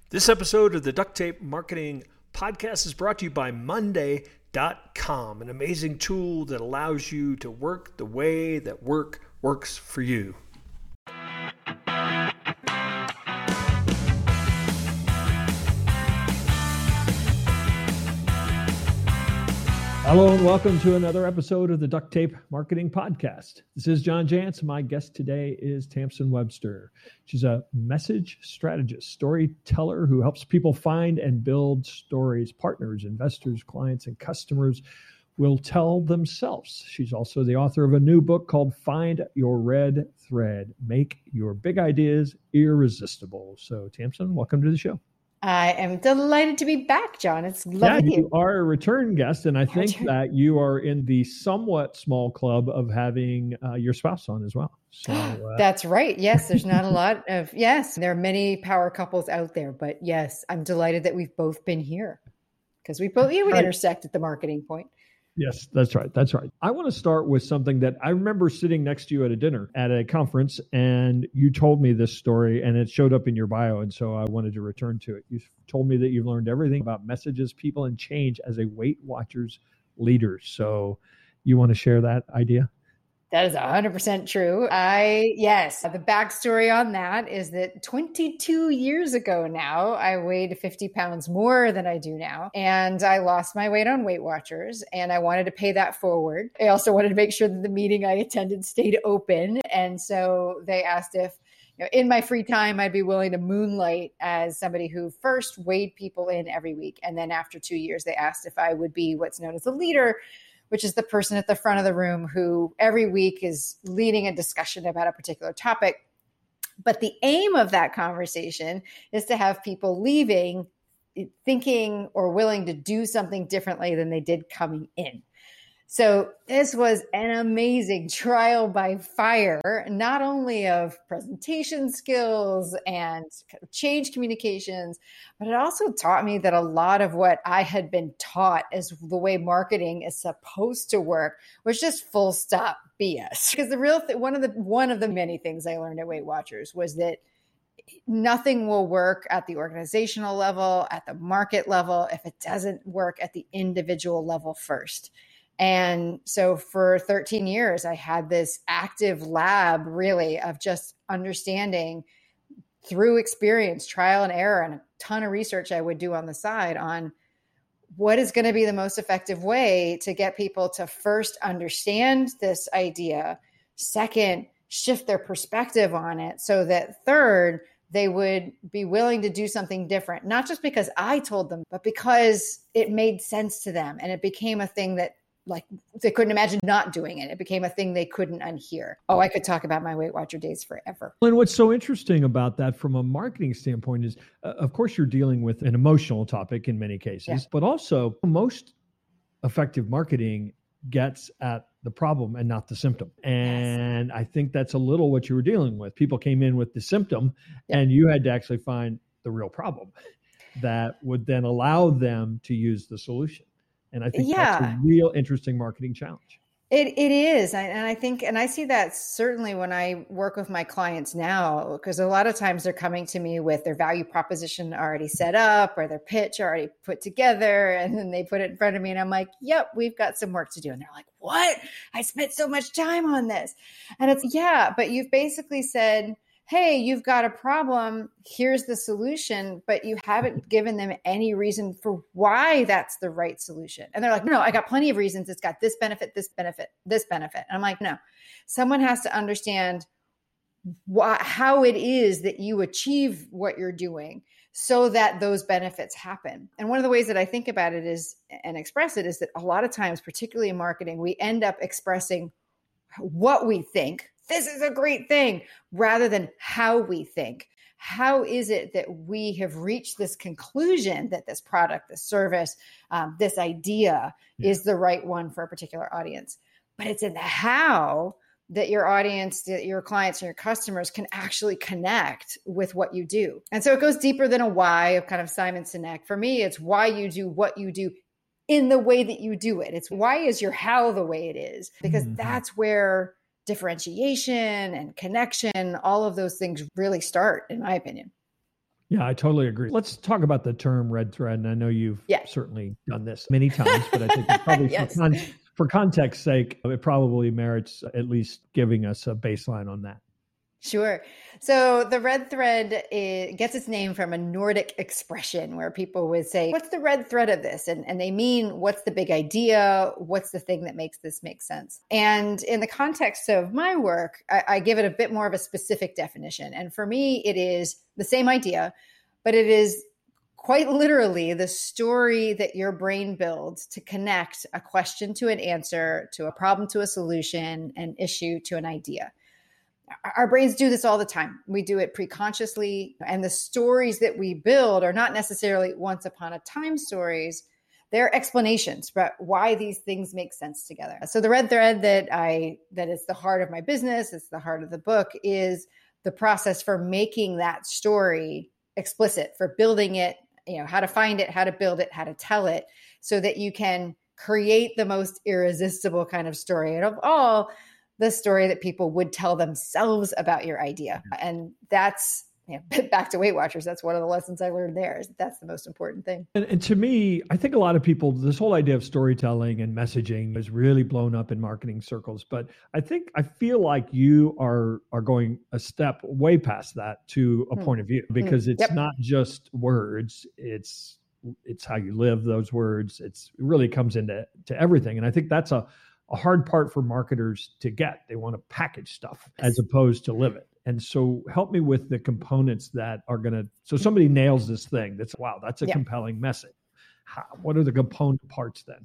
This episode of the Duct Tape Marketing Podcast is brought to you by Monday.com, an amazing tool that allows you to work the way that work works for you. Hello and welcome to another episode of the Duct Tape Marketing Podcast. This is John Jantsch. My guest today is Tamsen Webster. She's a message strategist, storyteller who helps people find and build stories. Partners, investors, clients, and customers will tell themselves. She's also the author of a new book called Find Your Red Thread, Make Your Big Ideas Irresistible. So Tamsen, welcome to the show. I am delighted to be back, John. It's lovely. Yeah, you are a return guest, and I think that you are in the somewhat small club of having your spouse on as well. So that's right. Yes, there's not a lot of, there are many power couples out there, but yes, I'm delighted that we've both been here because we both would intersect at the marketing point. Yes, that's right. That's right. I want to start with something that I remember sitting next to you at a dinner at a conference, and you told me this story, and it showed up in your bio, and so I wanted to return to it. You told me that you've learned everything about messages, people, and change as a Weight Watchers leader. So you want to share that idea? That is 100% true. The backstory on that is that 22 years ago now, I weighed 50 pounds more than I do now. And I lost my weight on Weight Watchers, and I wanted to pay that forward. I also wanted to make sure that the meeting I attended stayed open. And so they asked if, in my free time, I'd be willing to moonlight as somebody who first weighed people in every week. And then after 2 years, they asked if I would be what's known as a leader, which is the person at the front of the room who every week is leading a discussion about a particular topic. But the aim of that conversation is to have people leaving thinking or willing to do something differently than they did coming in. So this was an amazing trial by fire, not only of presentation skills and change communications, but it also taught me that a lot of what I had been taught as the way marketing is supposed to work was just full stop BS. Because the real one of the many things I learned at Weight Watchers was that nothing will work at the organizational level, at the market level, if it doesn't work at the individual level first. And so for 13 years, I had this active lab really of just understanding through experience, trial and error, and a ton of research I would do on the side on what is going to be the most effective way to get people to first understand this idea, second, shift their perspective on it, so that third, they would be willing to do something different, not just because I told them, but because it made sense to them. And it became a thing that they couldn't imagine not doing it. It became a thing they couldn't unhear. Oh, I could talk about my Weight Watcher days forever. And what's so interesting about that from a marketing standpoint is, of course, you're dealing with an emotional topic in many cases, but also most effective marketing gets at the problem and not the symptom. And I think that's a little what you were dealing with. People came in with the symptom and you had to actually find the real problem that would then allow them to use the solution. And I think that's a real interesting marketing challenge. It is. And I think, and I see that certainly when I work with my clients now, because a lot of times they're coming to me with their value proposition already set up or their pitch already put together. And then they put it in front of me and I'm like, yep, we've got some work to do. And they're like, what? I spent so much time on this. And it's, but you've basically said, hey, you've got a problem, here's the solution, but you haven't given them any reason for why that's the right solution. And they're like, no, I got plenty of reasons. It's got this benefit, this benefit, this benefit. And I'm like, no, someone has to understand how it is that you achieve what you're doing so that those benefits happen. And one of the ways that I think about it is, and express it, is that a lot of times, particularly in marketing, we end up expressing what we think. This is a great thing, rather than how we think. How is it that we have reached this conclusion that this product, this service, this idea is the right one for a particular audience? But it's in the how that your audience, that your clients and your customers can actually connect with what you do. And so it goes deeper than a why of kind of Simon Sinek. For me, it's why you do what you do in the way that you do it. It's why is your how the way it is? Because that's where differentiation and connection, all of those things really start, in my opinion. Yeah, I totally agree. Let's talk about the term red thread. And I know you've certainly done this many times, but I think it probably Yes. for context's sake, it probably merits at least giving us a baseline on that. Sure. So the red thread gets its name from a Nordic expression where people would say, what's the red thread of this? And they mean, what's the big idea? What's the thing that makes this make sense? And in the context of my work, I give it a bit more of a specific definition. And for me, it is the same idea, but it is quite literally the story that your brain builds to connect a question to an answer, to a problem to a solution, an issue to an idea. Our brains do this all the time. We do it preconsciously. And the stories that we build are not necessarily once upon a time stories. They're explanations about why these things make sense together. So the red thread that is the heart of my business, it's the heart of the book, is the process for making that story explicit, for building it, how to find it, how to build it, how to tell it, so that you can create the most irresistible kind of story. And of all, the story that people would tell themselves about your idea. And that's, back to Weight Watchers, that's one of the lessons I learned there, is that's the most important thing. And to me, I think a lot of people, this whole idea of storytelling and messaging is really blown up in marketing circles. But I feel like you are going a step way past that to a point of view, because it's not just words, it's how you live those words. It really comes into everything. And I think that's a hard part for marketers to get. They want to package stuff as opposed to live it. And so help me with the components that are so somebody nails this thing. That's a compelling message. What are the component parts then?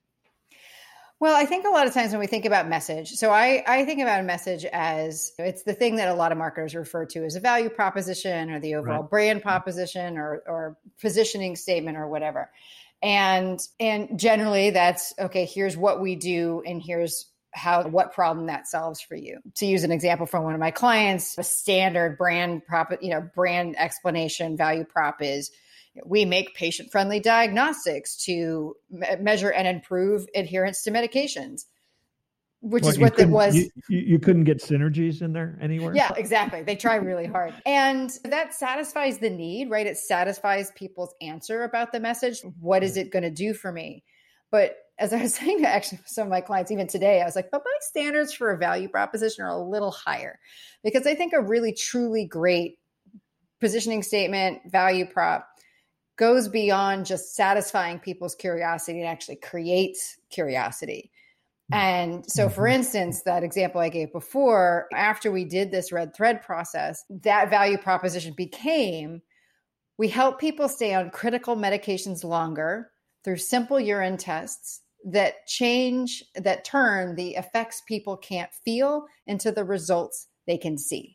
Well, I think a lot of times when we think about message, so I think about a message as it's the thing that a lot of marketers refer to as a value proposition or the overall brand proposition or positioning statement or whatever. And generally that's, okay, here's what we do and here's what problem that solves for you. To use an example from one of my clients, a standard brand explanation value prop is, we make patient-friendly diagnostics to measure and improve adherence to medications. Which is what it was. You couldn't get synergies in there anywhere? Yeah, exactly. They try really hard. And that satisfies the need, right? It satisfies people's answer about the message. What is it going to do for me? But as I was saying to actually some of my clients, even today, I was like, but my standards for a value proposition are a little higher, because I think a really, truly great positioning statement, value prop, goes beyond just satisfying people's curiosity and actually creates curiosity. And so, for instance, that example I gave before, after we did this red thread process, that value proposition became, we help people stay on critical medications longer through simple urine tests that turn the effects people can't feel into the results they can see.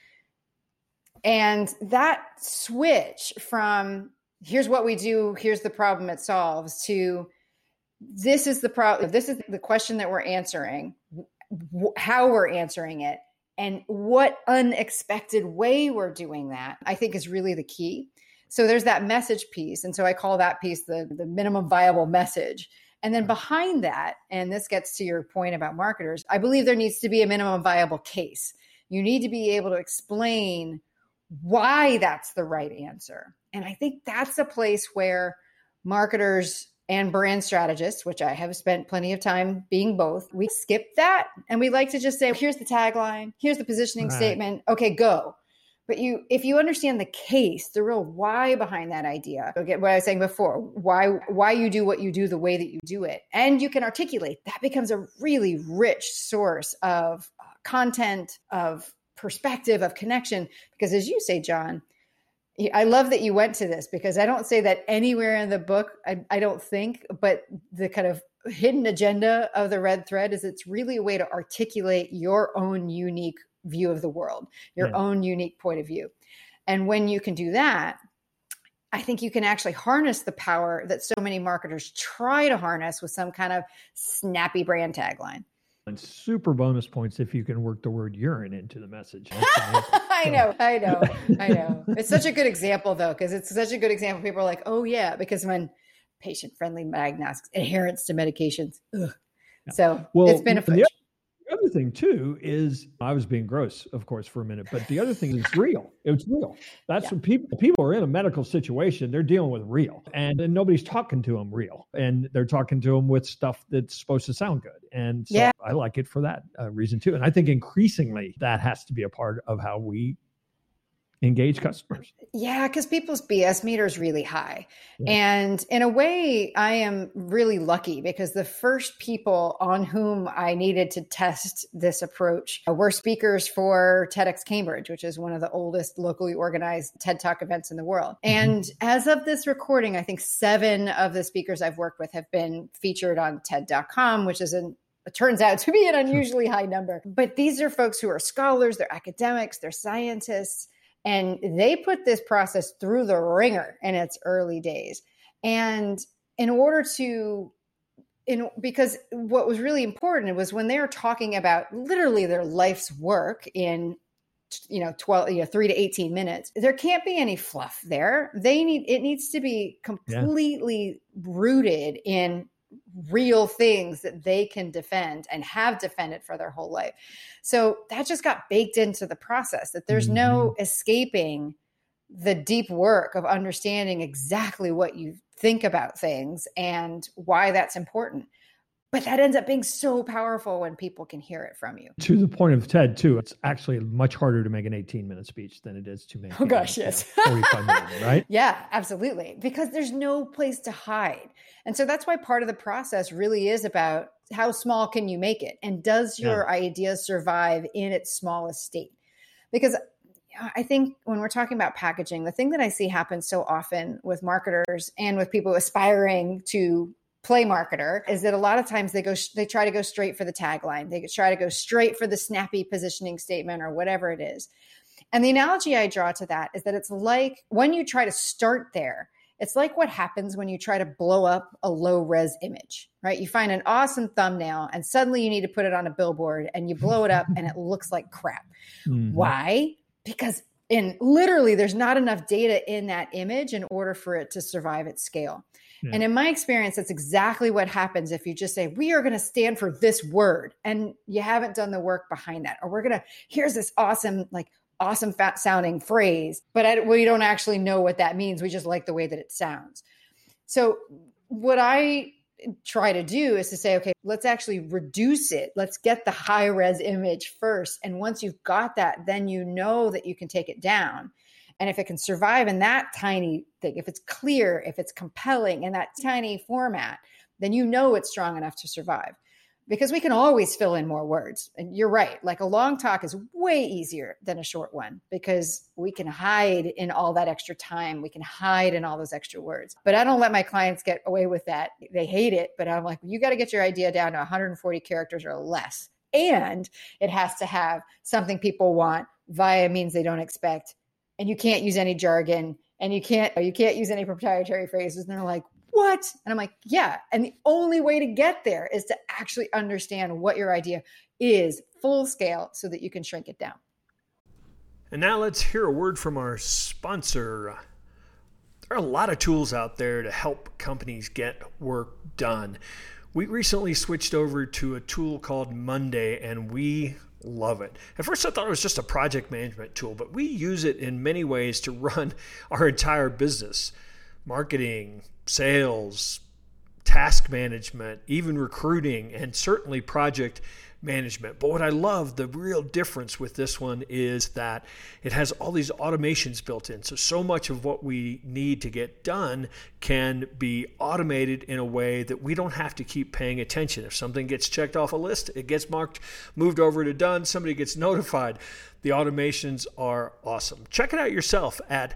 And that switch from here's what we do, here's the problem it solves, to this is the problem, this is the question that we're answering, how we're answering it, and what unexpected way we're doing that, I think is really the key. So there's that message piece. And so I call that piece the minimum viable message. And then behind that, and this gets to your point about marketers, I believe there needs to be a minimum viable case. You need to be able to explain why that's the right answer. And I think that's a place where marketers and brand strategists, which I have spent plenty of time being both, we skip that. And we like to just say, here's the tagline, here's the positioning statement. Okay, go. But if you understand the case, the real why behind that idea, okay, what I was saying before, why you do what you do the way that you do it, and you can articulate, that becomes a really rich source of content, of perspective, of connection. Because as you say, John, I love that you went to this, because I don't say that anywhere in the book, I don't think, but the kind of hidden agenda of the red thread is it's really a way to articulate your own unique view of the world, your own unique point of view. And when you can do that, I think you can actually harness the power that so many marketers try to harness with some kind of snappy brand tagline. And super bonus points if you can work the word urine into the message. I know. It's such a good example, though, because it's such a good example. People are like, oh, yeah, because when patient-friendly diagnostics, adherence to medications. So it's been a push. The other thing too is I was being gross, of course, for a minute, but the other thing is real. It's real. That's when people are in a medical situation, they're dealing with real, and then nobody's talking to them real, and they're talking to them with stuff that's supposed to sound good. And so I like it for that reason too. And I think increasingly that has to be a part of how we engage customers. Yeah, because people's BS meter is really high. Yeah. And in a way, I am really lucky because the first people on whom I needed to test this approach were speakers for TEDx Cambridge, which is one of the oldest locally organized TED Talk events in the world. And as of this recording, I think 7 of the speakers I've worked with have been featured on TED.com, which is it turns out to be an unusually high number. But these are folks who are scholars, they're academics, they're scientists. And they put this process through the ringer in its early days. And in order because what was really important was when they were talking about literally their life's work in 3 to 18 minutes, there can't be any fluff there. It needs to be completely rooted in real things that they can defend and have defended for their whole life. So that just got baked into the process, that there's no escaping the deep work of understanding exactly what you think about things and why that's important. But that ends up being so powerful when people can hear it from you. To the point of TED too, it's actually much harder to make an 18-minute speech than it is to make 45 minutes, right? Yeah, absolutely. Because there's no place to hide. And so that's why part of the process really is about how small can you make it? And does your idea survive in its smallest state? Because I think when we're talking about packaging, the thing that I see happen so often with marketers and with people aspiring to play marketer is that a lot of times they try to go straight for the tagline. They try to go straight for the snappy positioning statement or whatever it is. And the analogy I draw to that is that it's like when you try to start there, it's like what happens when you try to blow up a low res image, right? You find an awesome thumbnail and suddenly you need to put it on a billboard and you blow it up and it looks like crap. Why? Because literally there's not enough data in that image in order for it to survive at scale. And in my experience, that's exactly what happens if you just say, we are going to stand for this word and you haven't done the work behind that. Or here's this awesome fat sounding phrase, but we don't actually know what that means. We just like the way that it sounds. So what I try to do is to say, okay, let's actually reduce it. Let's get the high res image first. And once you've got that, then you know that you can take it down. And if it can survive in that tiny thing, if it's clear, if it's compelling in that tiny format, then you know it's strong enough to survive. Because we can always fill in more words. And you're right. Like a long talk is way easier than a short one because we can hide in all that extra time. We can hide in all those extra words. But I don't let my clients get away with that. They hate it. But I'm like, you got to get your idea down to 140 characters or less. And it has to have something people want via means they don't expect. And you can't use any jargon and you can't use any proprietary phrases. And they're like, what? And I'm like, yeah. And the only way to get there is to actually understand what your idea is full scale so that you can shrink it down. And now let's hear a word from our sponsor. There are a lot of tools out there to help companies get work done. We recently switched over to a tool called Monday, and we love it. At first I thought it was just a project management tool, but we use it in many ways to run our entire business. Marketing, sales, task management, even recruiting, and certainly project management. But what I love, the real difference with this one is that it has all these automations built in. So much of what we need to get done can be automated in a way that we don't have to keep paying attention. If something gets checked off a list, it gets marked, moved over to done, somebody gets notified. The automations are awesome. Check it out yourself at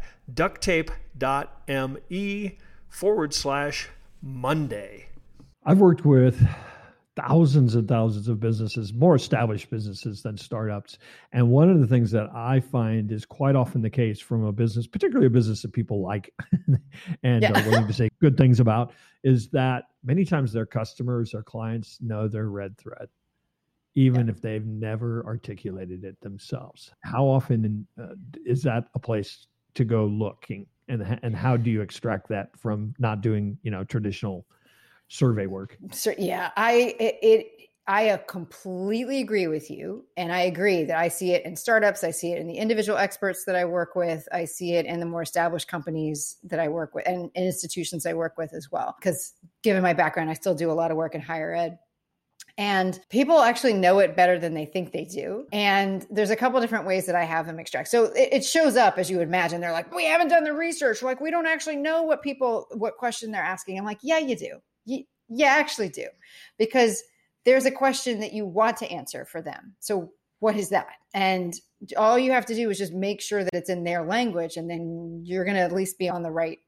ducttape.me/Monday. I've worked with thousands and thousands of businesses, more established businesses than startups. And one of the things that I find is quite often the case from a business, particularly a business that people like and are willing to say good things about, is that many times their customers or clients know their red thread, even if they've never articulated it themselves. How often is that a place to go looking? And how do you extract that from not doing, traditional survey work? So, yeah, I completely agree with you. And I agree that I see it in startups. I see it in the individual experts that I work with. I see it in the more established companies that I work with and institutions I work with as well. Because given my background, I still do a lot of work in higher ed. And people actually know it better than they think they do. And there's a couple different ways that I have them extract. So it shows up, as you would imagine. They're like, we haven't done the research. Like, we don't actually know what question they're asking. I'm like, yeah, you do. You actually do. Because there's a question that you want to answer for them. So what is that? And all you have to do is just make sure that it's in their language. And then you're going to at least be on the right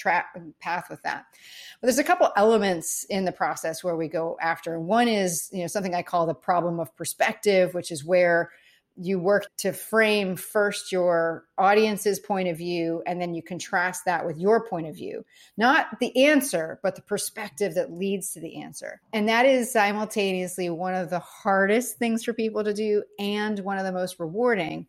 path with that. But there's a couple elements in the process where we go after. One is, something I call the problem of perspective, which is where you work to frame first your audience's point of view, and then you contrast that with your point of view. Not the answer, but the perspective that leads to the answer. And that is simultaneously one of the hardest things for people to do and one of the most rewarding,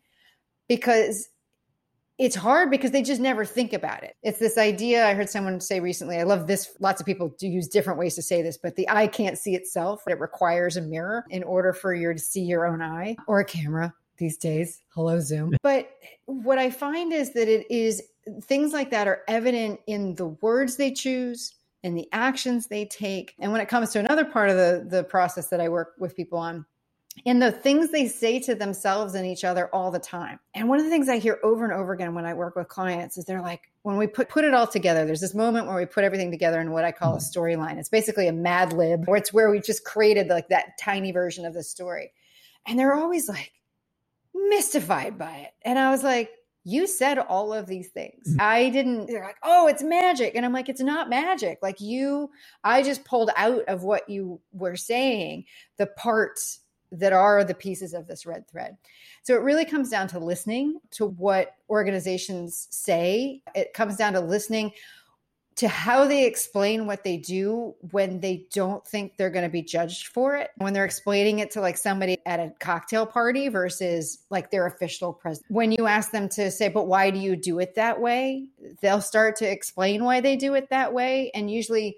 because it's hard because they just never think about it. It's this idea I heard someone say recently. I love this. Lots of people do use different ways to say this, but the eye can't see itself. It requires a mirror in order for you to see your own eye, or a camera these days. Hello, Zoom. But what I find is that it is things like that are evident in the words they choose and the actions they take. And when it comes to another part of the process that I work with people on, in the things they say to themselves and each other all the time. And one of the things I hear over and over again when I work with clients is they're like, when we put it all together, there's this moment where we put everything together in what I call a storyline. It's basically a Mad Lib, or it's where we just created like that tiny version of the story. And they're always like mystified by it. And I was like, you said all of these things. They're like, oh, it's magic. And I'm like, it's not magic. Like I just pulled out of what you were saying, the parts that are the pieces of this red thread. So it really comes down to listening to what organizations say. It comes down to listening to how they explain what they do when they don't think they're going to be judged for it. When they're explaining it to like somebody at a cocktail party versus like their official president. When you ask them to say, but why do you do it that way? They'll start to explain why they do it that way. And usually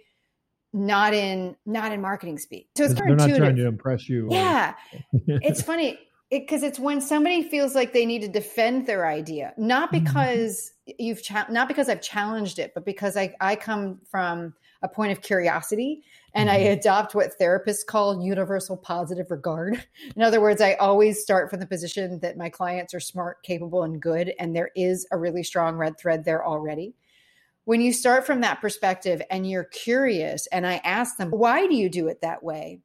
not in marketing speak. So it's they're not trying to impress you. Yeah. It's funny because it's when somebody feels like they need to defend their idea, not because not because I've challenged it, but because I come from a point of curiosity and I adopt what therapists call universal positive regard. In other words, I always start from the position that my clients are smart, capable, and good. And there is a really strong red thread there already. When you start from that perspective and you're curious, and I ask them, why do you do it that way?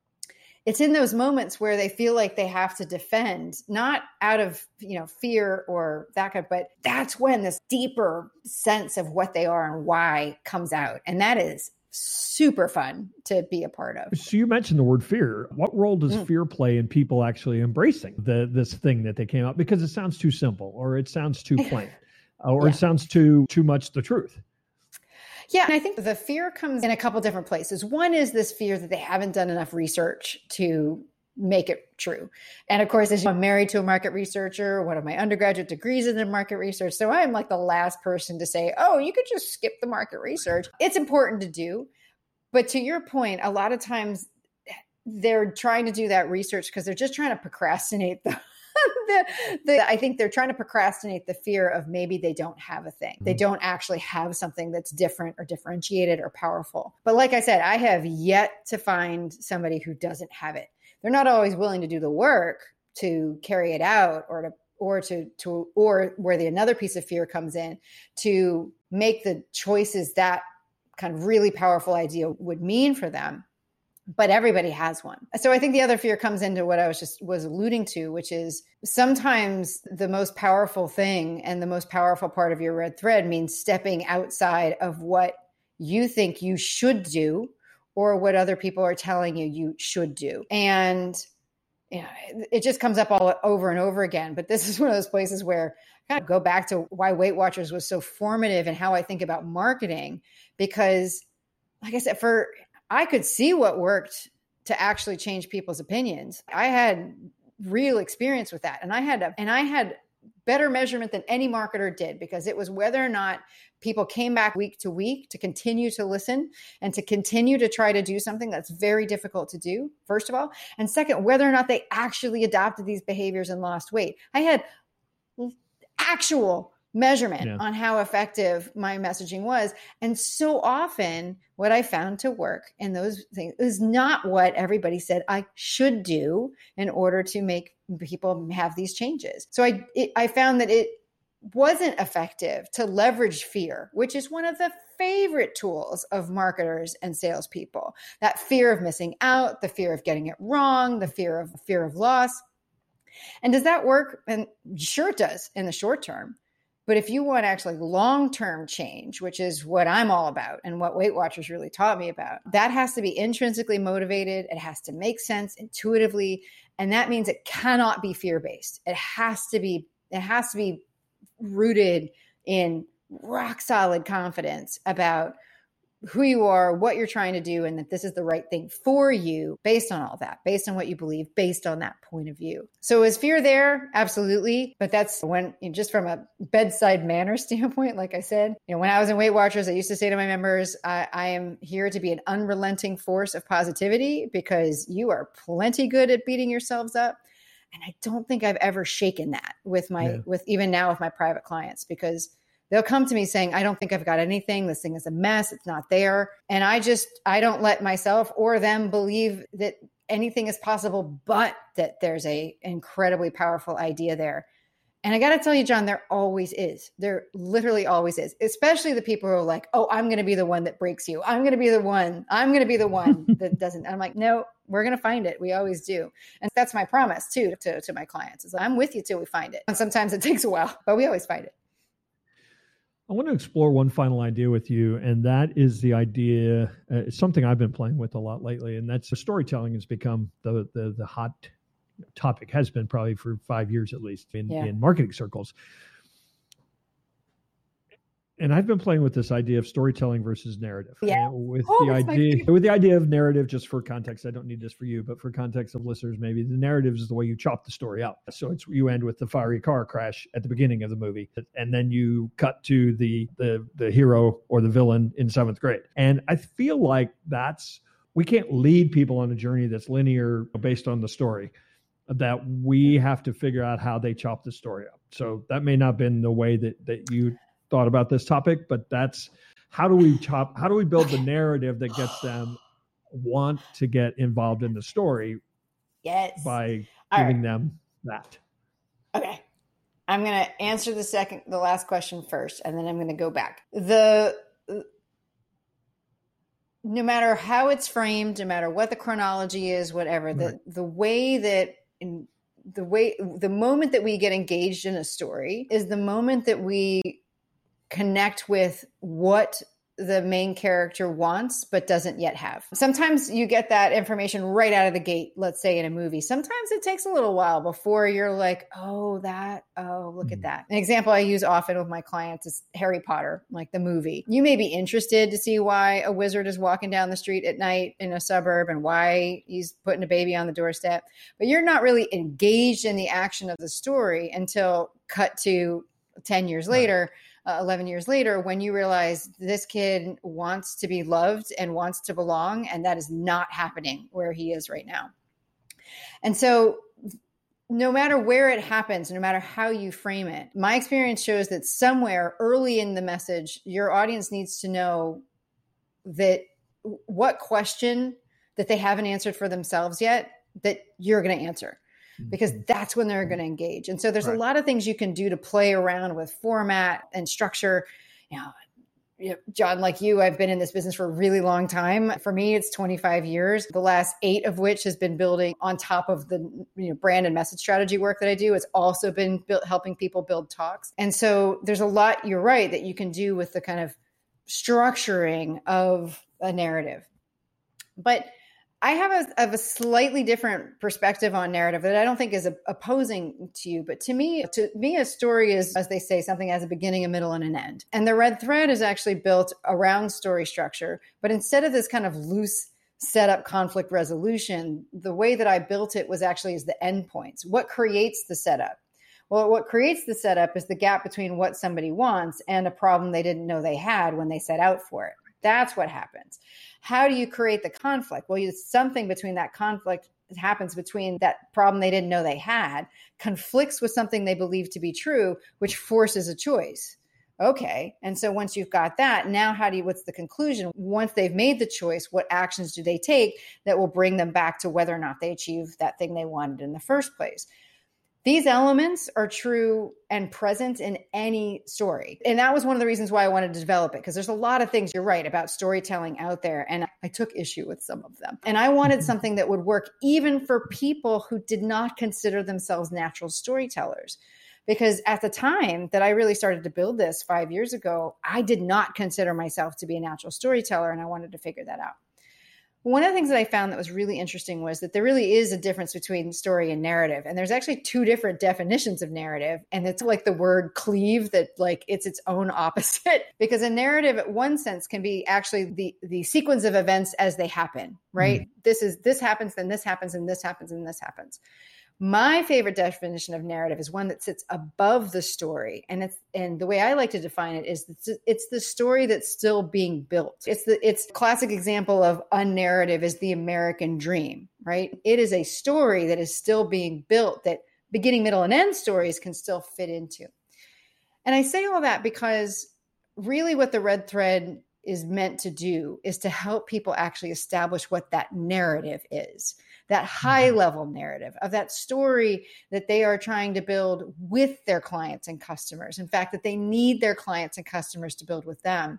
It's in those moments where they feel like they have to defend, not out of, fear or that kind, but that's when this deeper sense of what they are and why comes out. And that is super fun to be a part of. So you mentioned the word fear. What role does fear play in people actually embracing this thing that they came out? Because it sounds too simple, or it sounds too plain. Or it sounds too much the truth. Yeah. And I think the fear comes in a couple different places. One is this fear that they haven't done enough research to make it true. And of course, as I'm married to a market researcher, one of my undergraduate degrees is in market research. So I'm like the last person to say, oh, you could just skip the market research. It's important to do. But to your point, a lot of times they're trying to do that research because they're just trying to procrastinate I think they're trying to procrastinate the fear of maybe they don't have a thing. They don't actually have something that's different or differentiated or powerful. But like I said, I have yet to find somebody who doesn't have it. They're not always willing to do the work to carry it out or where another piece of fear comes in to make the choices that kind of really powerful idea would mean for them. But everybody has one. So I think the other fear comes into what I was alluding to, which is sometimes the most powerful thing and the most powerful part of your red thread means stepping outside of what you think you should do or what other people are telling you should do. And it just comes up all over and over again. But this is one of those places where I kind of go back to why Weight Watchers was so formative in how I think about marketing, because like I said, I could see what worked to actually change people's opinions. I had real experience with that. And I had better measurement than any marketer did, because it was whether or not people came back week to week to continue to listen and to continue to try to do something that's very difficult to do, first of all. And second, whether or not they actually adopted these behaviors and lost weight. I had actual measurement on how effective my messaging was. And so often what I found to work in those things is not what everybody said I should do in order to make people have these changes. So I found that it wasn't effective to leverage fear, which is one of the favorite tools of marketers and salespeople. That fear of missing out, the fear of getting it wrong, the fear of loss. And does that work? And sure it does in the short term. But if you want actually long-term change, which is what I'm all about and what Weight Watchers really taught me about, that has to be intrinsically motivated. It has to make sense intuitively. And that means it cannot be fear-based. It has to be rooted in rock solid confidence about who you are, what you're trying to do, and that this is the right thing for you based on all that, based on what you believe, based on that point of view. So is fear there? Absolutely. But that's when, just from a bedside manner standpoint, like I said, when I was in Weight Watchers, I used to say to my members, I am here to be an unrelenting force of positivity because you are plenty good at beating yourselves up. And I don't think I've ever shaken that with even now with my private clients, because they'll come to me saying, I don't think I've got anything. This thing is a mess. It's not there. And I don't let myself or them believe that anything is possible, but that there's a incredibly powerful idea there. And I got to tell you, John, there always is. There literally always is, especially the people who are like, oh, I'm going to be the one that breaks you. I'm going to be the one that doesn't. I'm like, no, we're going to find it. We always do. And that's my promise too, to my clients, is I'm with you till we find it. And sometimes it takes a while, but we always find it. I want to explore one final idea with you, and that is the idea. It's something I've been playing with a lot lately, and that's storytelling has become the hot topic, has been probably for 5 years at least in marketing circles. And I've been playing with this idea of storytelling versus narrative. Yeah. With the idea of narrative, just for context, I don't need this for you, but for context of listeners, maybe the narrative is the way you chop the story up. So you end with the fiery car crash at the beginning of the movie, and then you cut to the hero or the villain in 7th grade. And I feel like we can't lead people on a journey that's linear based on the story, that we have to figure out how they chop the story up. So that may not have been the way that you thought about this topic, but that's how do we build the narrative that gets them want to get involved in the story? Yes. By giving them that. Okay. I'm going to answer the last question first, and then I'm going to go back. No matter how it's framed, no matter what the chronology is, whatever, right. The moment that we get engaged in a story is the moment that we connect with what the main character wants but doesn't yet have. Sometimes you get that information right out of the gate, let's say in a movie. Sometimes it takes a little while before you're like, look at that. An example I use often with my clients is Harry Potter, like the movie. You may be interested to see why a wizard is walking down the street at night in a suburb and why he's putting a baby on the doorstep, but you're not really engaged in the action of the story until cut to 10 years later. 11 years later, when you realize this kid wants to be loved and wants to belong, and that is not happening where he is right now. And so no matter where it happens, no matter how you frame it, my experience shows that somewhere early in the message, your audience needs to know that what question that they haven't answered for themselves yet, that you're going to answer. Because that's when they're going to engage. And so there's a lot of things you can do to play around with format and structure. John, like you, I've been in this business for a really long time. For me, it's 25 years, the last 8 of which has been building on top of the brand and message strategy work that I do. It's also been helping people build talks. And so there's a lot, you're right, that you can do with the kind of structuring of a narrative. But I have a slightly different perspective on narrative that I don't think is opposing to you. But to me, a story is, as they say, something has a beginning, a middle, and an end. And the red thread is actually built around story structure. But instead of this kind of loose setup conflict resolution, the way that I built it was actually as the endpoints. What creates the setup? Well, what creates the setup is the gap between what somebody wants and a problem they didn't know they had when they set out for it. That's what happens. How do you create the conflict? Well, something between that conflict happens between that problem they didn't know they had, conflicts with something they believe to be true, which forces a choice. Okay. And so once you've got that, now what's the conclusion? Once they've made the choice, what actions do they take that will bring them back to whether or not they achieve that thing they wanted in the first place? These elements are true and present in any story. And that was one of the reasons why I wanted to develop it, because there's a lot of things, you're right, about storytelling out there. And I took issue with some of them. And I wanted something that would work even for people who did not consider themselves natural storytellers. Because at the time that I really started to build this 5 years ago, I did not consider myself to be a natural storyteller, and I wanted to figure that out. One of the things that I found that was really interesting was that there really is a difference between story and narrative. And there's actually two different definitions of narrative. And it's like the word cleave, that like it's its own opposite. Because a narrative at one sense can be actually the sequence of events as they happen, right? This happens, then this happens, and this happens, and this happens. My favorite definition of narrative is one that sits above the story. And the way I like to define it is it's the story that's still being built. It's classic example of a narrative is the American dream, right? It is a story that is still being built that beginning, middle, and end stories can still fit into. And I say all that because really what the Red Thread is meant to do is to help people actually establish what that narrative is. That high level narrative of that story that they are trying to build with their clients and customers. In fact, that they need their clients and customers to build with them.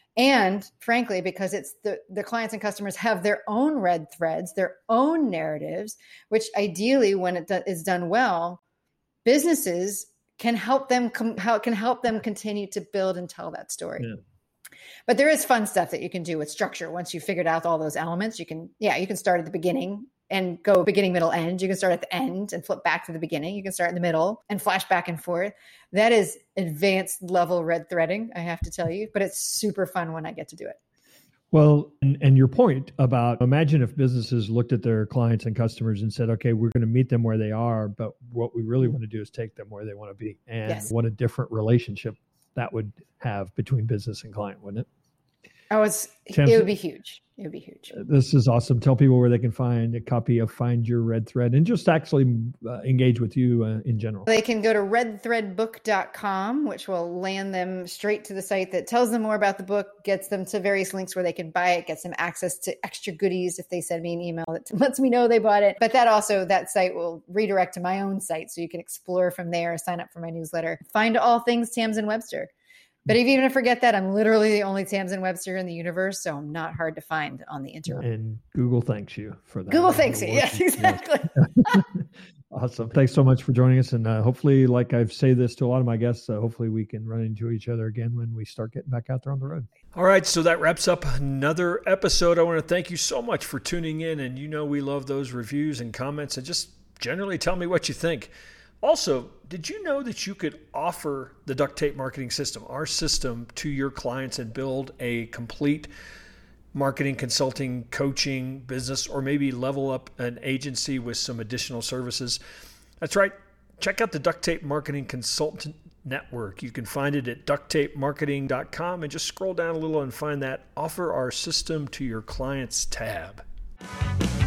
And frankly, because it's the clients and customers have their own red threads, their own narratives, which ideally when it is done well, businesses can help them continue to build and tell that story. Yeah. But there is fun stuff that you can do with structure. Once you've figured out all those elements, you can start at the beginning and go beginning, middle, end. You can start at the end and flip back to the beginning. You can start in the middle and flash back and forth. That is advanced level red threading, I have to tell you, but it's super fun when I get to do it. Well, and your point about imagine if businesses looked at their clients and customers and said, okay, we're going to meet them where they are, but what we really want to do is take them where they want to be. And What a different relationship that would have between business and client, wouldn't it? It would be huge. It would be huge. This is awesome. Tell people where they can find a copy of Find Your Red Thread and just actually engage with you in general. They can go to redthreadbook.com, which will land them straight to the site that tells them more about the book, gets them to various links where they can buy it, gets them access to extra goodies if they send me an email that lets me know they bought it. But that site will redirect to my own site so you can explore from there, sign up for my newsletter, find all things Tamsen Webster. But if you even forget that, I'm literally the only Tamsen Webster in the universe, so I'm not hard to find on the internet. And Google thanks you for that. Google thanks you. Yes, exactly. Awesome. Thanks so much for joining us. And hopefully, like I've said this to a lot of my guests, hopefully we can run into each other again when we start getting back out there on the road. All right. So that wraps up another episode. I want to thank you so much for tuning in. And we love those reviews and comments, and just generally tell me what you think. Also, did you know that you could offer the Duct Tape Marketing System, our system, to your clients and build a complete marketing, consulting, coaching business, or maybe level up an agency with some additional services? That's right. Check out the Duct Tape Marketing Consultant Network. You can find it at ducttapemarketing.com and just scroll down a little and find that Offer Our System to Your Clients tab.